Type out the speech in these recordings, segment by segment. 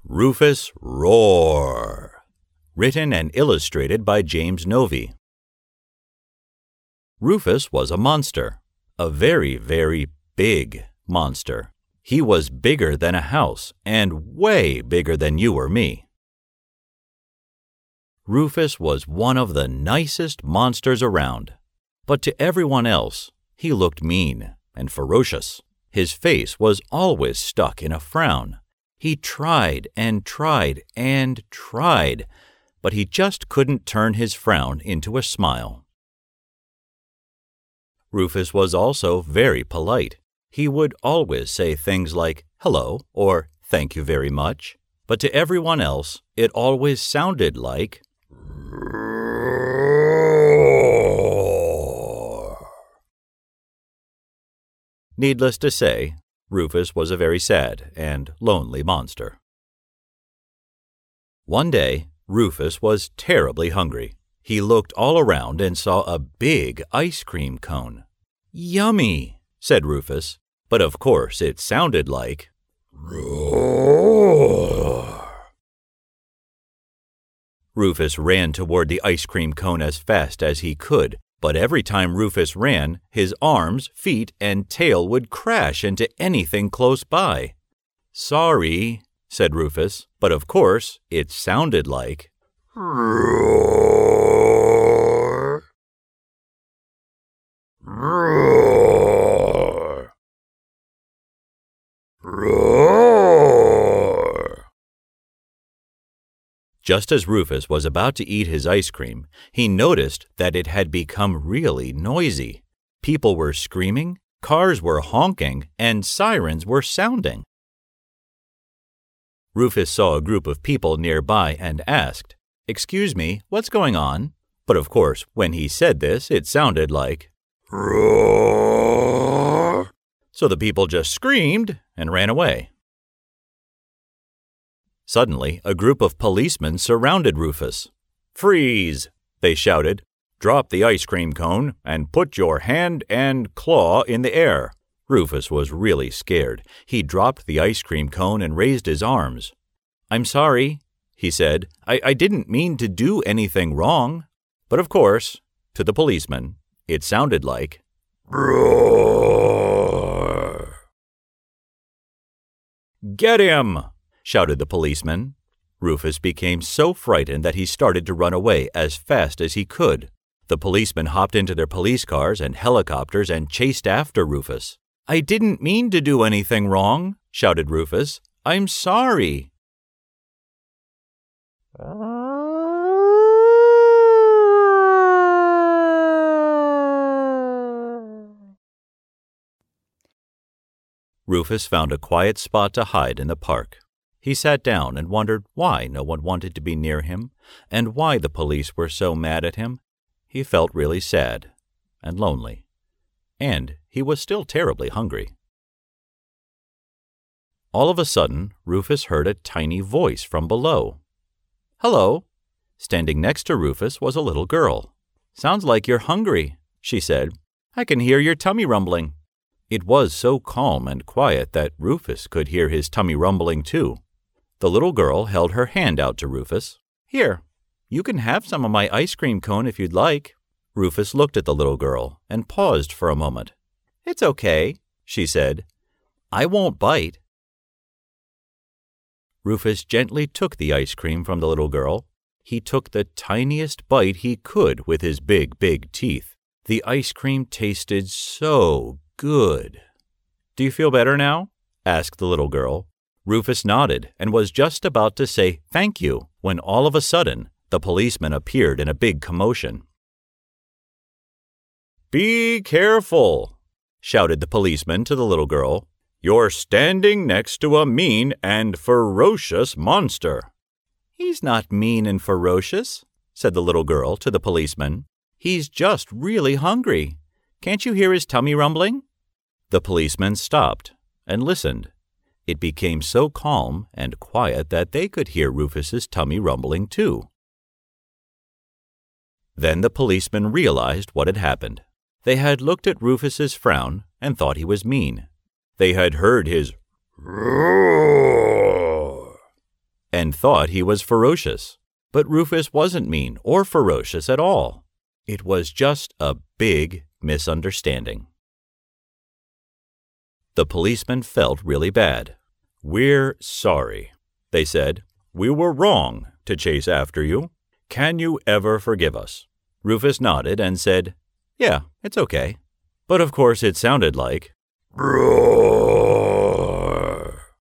Rufus Roar. Written and illustrated by James Novy. Rufus was a monster, a very, very big monster. He was bigger than a house and way bigger than you or me. Rufus was one of the nicest monsters around, but to everyone else, he looked mean and ferocious. His face was always stuck in a frown. He tried and tried and tried, but he just couldn't turn his frown into a smile. Rufus was also very polite. He would always say things like hello or thank you very much, but to everyone else, it always sounded like roar. Needless to say, Rufus was a very sad and lonely monster. One day, Rufus was terribly hungry. He looked all around and saw a big ice cream cone. "Yummy," said Rufus, but of course it sounded like roar. Rufus ran toward the ice cream cone as fast as he could, but every time Rufus ran, his arms, feet, and tail would crash into anything close by. "Sorry," said Rufus, but of course it sounded like roar. Roar. Roar. Just as Rufus was about to eat his ice cream, he noticed that it had become really noisy. People were screaming, cars were honking, and sirens were sounding. Rufus saw a group of people nearby and asked, "Excuse me, what's going on?" But of course, when he said this, it sounded like roar. So the people just screamed and ran away. Suddenly, a group of policemen surrounded Rufus. "Freeze!" they shouted. "Drop the ice cream cone and put your hand and claw in the air." Rufus was really scared. He dropped the ice cream cone and raised his arms. "I'm sorry," he said. I didn't mean to do anything wrong." But of course, to the policeman, it sounded like roar. "Get him!" shouted the policeman. Rufus became so frightened that he started to run away as fast as he could. The policemen hopped into their police cars and helicopters and chased after Rufus. "I didn't mean to do anything wrong," shouted Rufus. "I'm sorry." Rufus found a quiet spot to hide in the park. He sat down and wondered why no one wanted to be near him and why the police were so mad at him. He felt really sad and lonely, and he was still terribly hungry. All of a sudden, Rufus heard a tiny voice from below. "Hello." Standing next to Rufus was a little girl. "Sounds like you're hungry," she said. "I can hear your tummy rumbling." It was so calm and quiet that Rufus could hear his tummy rumbling too. The little girl held her hand out to Rufus. "Here, you can have some of my ice cream cone if you'd like." Rufus looked at the little girl and paused for a moment. "It's okay," she said. "I won't bite." Rufus gently took the ice cream from the little girl. He took the tiniest bite he could with his big, big teeth. The ice cream tasted so good. "Do you feel better now?" asked the little girl. Rufus nodded and was just about to say thank you when all of a sudden the policeman appeared in a big commotion. "Be careful!" shouted the policeman to the little girl. "You're standing next to a mean and ferocious monster." "He's not mean and ferocious," said the little girl to the policeman. "He's just really hungry. Can't you hear his tummy rumbling?" The policeman stopped and listened. It became so calm and quiet that they could hear Rufus's tummy rumbling too. Then the policeman realized what had happened. They had looked at Rufus's frown and thought he was mean. They had heard his roar and thought he was ferocious. But Rufus wasn't mean or ferocious at all. It was just a big misunderstanding. The policeman felt really bad. "We're sorry," they said. "We were wrong to chase after you. Can you ever forgive us?" Rufus nodded and said, "Yeah, it's okay." But of course it sounded like, "Roar."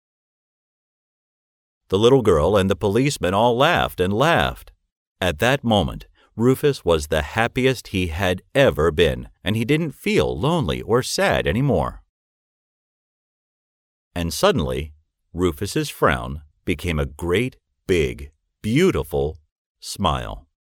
The little girl and the policeman all laughed and laughed. At that moment, Rufus was the happiest he had ever been, and he didn't feel lonely or sad anymore. And suddenly, Rufus's frown became a great, big, beautiful smile.